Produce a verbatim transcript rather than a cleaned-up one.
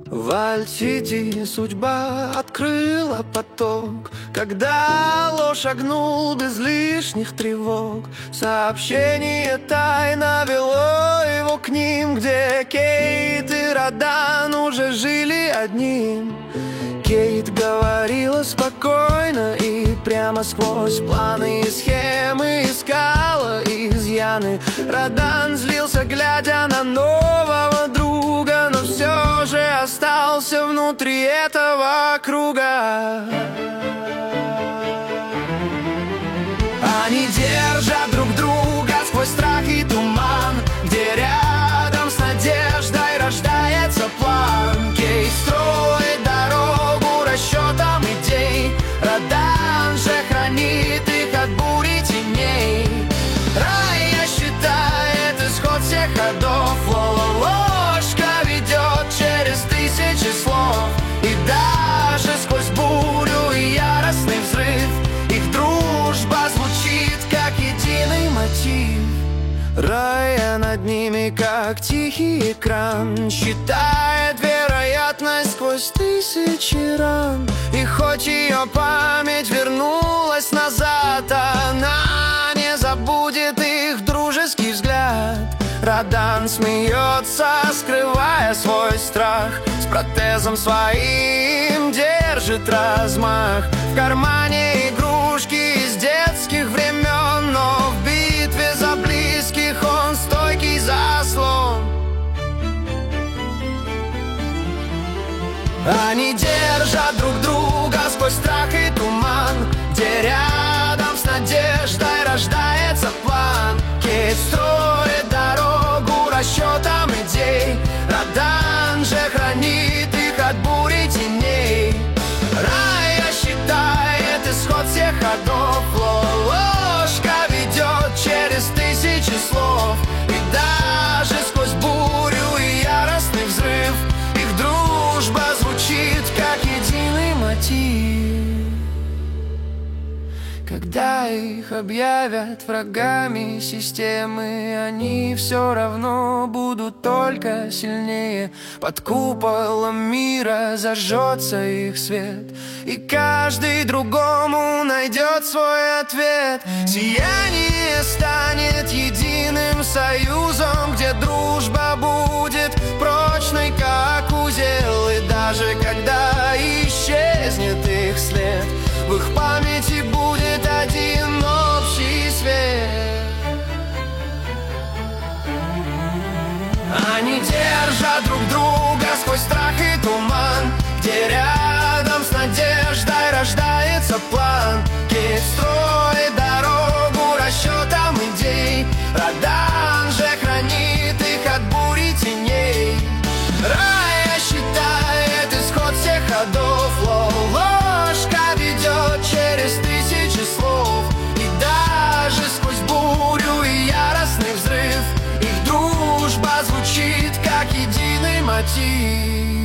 В Альт-Сити судьба открыла поток, когда ложь шагнул без лишних тревог. Сообщение тайно вело его к ним, где Кейт и Родан уже жили одним. Кейт говорила спокойно и прямо сквозь планы и схемы искала изъяны. Родан злился, глядя на нового друга, но все же остался внутри этого круга. Они держат друг друга сквозь страх и туман, где рядом с надеждой рождается план. Кейт строит дорогу расчетом идей, Родан же хранит их от бури теней. Рая считает исход всех ходов, ложка ведет через тысячи слов. И даже сквозь бурю и яростный взрыв их дружба звучит как единый мотив. Рая над ними, как тихий экран, считает вероятность сквозь тысячи ран. И хоть ее память вернулась назад, она не забудет их дружеский взгляд. Родан смеется, скрывая свой страх, с протезом своим держит размах. В кармане игрушки из детских времен, но в битве за близких он стойкий заслон. Они держат друг друга сквозь страх и туман, где рядом с надеждой рождается план. Кейт строит дорогу расчетом идей, Родан же хранит их от бури теней. Рая считает исход всех ходов, ложка ведет через тысячи слов. И даже сквозь бурю и яростный взрыв их дружба звучит как единый мотив. Когда их объявят врагами системы, они все равно будут только сильнее. Под куполом мира зажжется их свет, и каждый другому найдет свой ответ. Сияние станет единым союзом, где дружба будет прочной, как узел. И даже когда исчезнет их след, в их памяти будет один общий свет. Они держат друг друга сквозь страх и туман, где рядом с надеждой рождается план. Кейт строит дорогу расчетом идей, Родан же хранит их от бури теней. Рая считает исход всех ходов, ложка ведет через тысячи слов. И даже сквозь бурю и яростный взрыв их дружба звучит как единый мотив.